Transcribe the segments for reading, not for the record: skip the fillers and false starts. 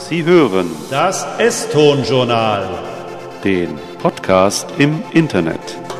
Sie hören das S-Ton-Journal, den Podcast im Internet.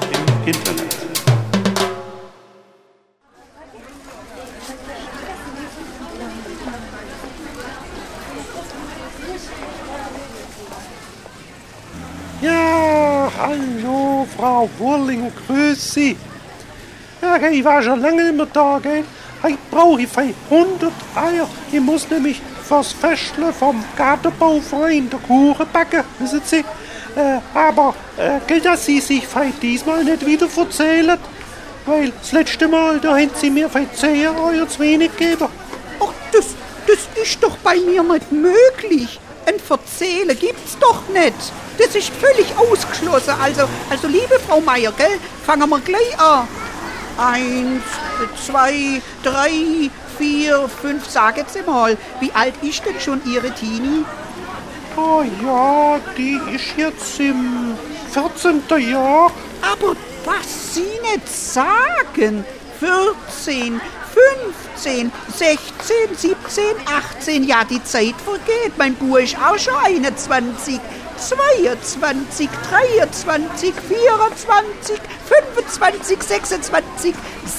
Ja, hallo Frau Wurlinger, grüß Sie. Ja, ich war schon lange nicht mehr da, gell? Ich brauche 100 Eier. Ich muss nämlich fürs Festle vom Gartenbauverein der Kuchen backen, wissen Sie. Aber gilt, dass Sie sich diesmal nicht wieder verzählen? Weil das letzte Mal, da haben Sie mir 10 Eier zu wenig gegeben. Ach, das ist doch bei mir nicht möglich. Ein Verzählen gibt's doch nicht. Das ist völlig ausgeschlossen. Also liebe Frau Meier, gell, fangen wir gleich an. 1, 2, 3, 4, 5, sagen Sie mal, wie alt ist denn schon Ihre Tini? Oh ja, die ist jetzt im 14. Jahr. Aber was Sie nicht sagen, 14, 15, 16, 17, 18, ja, die Zeit vergeht. Mein Bub ist auch schon 21, 22, 23, 24, 25, 26,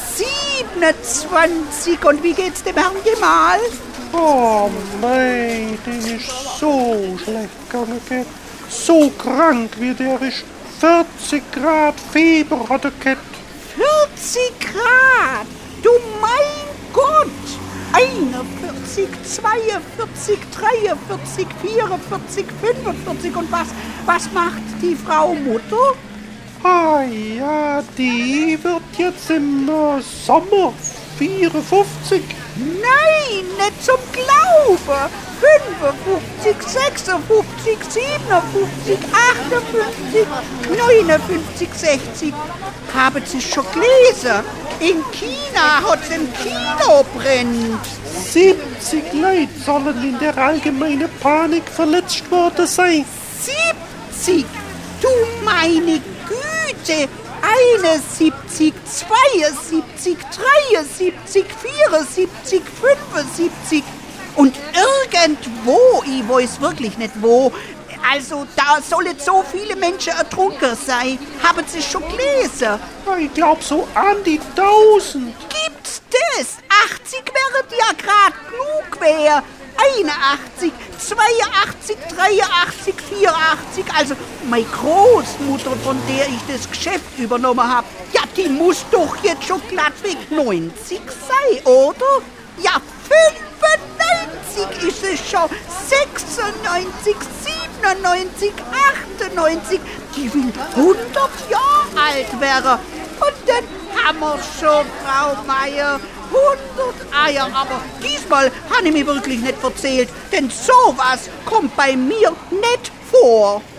27. Und wie geht's dem Herrn Gemahl? Oh mei, den ist so schlecht gegangen, gell? So krank wie der ist. 40 Grad Fieber hat er gehabt. 40 Grad? Du mein Gott! 41, 42, 43, 44, 45. Und was macht die Frau Mutter? Ah ja, die wird jetzt im Sommer 54. Nein, nicht zum Glauben. 55, 56, 57, 58, 59, 60. Haben Sie schon gelesen? In China hat es im Kino brennt. 70 Leute sollen in der allgemeinen Panik verletzt worden sein. 70? Du meine Güte! 71, 72, 73, 74, 75 und irgendwo, ich weiß wirklich nicht wo, also da sollen so viele Menschen ertrunken sein. Haben Sie schon gelesen? Ich glaube so an die 1000. Gibt's das? 80 wäre ja grad genug wär. 81, 82, 83, 84, also meine Großmutter, von der ich das Geschäft übernommen habe, ja, die muss doch jetzt schon glattweg 90 sein, oder? Ja, 95 ist es schon, 96, 97, 98, die will 100 Jahre alt werden. Und dann haben wir schon, Frau Meier, 100 Eier, aber diesmal habe ich mir wirklich nicht erzählt, denn sowas kommt bei mir nicht vor.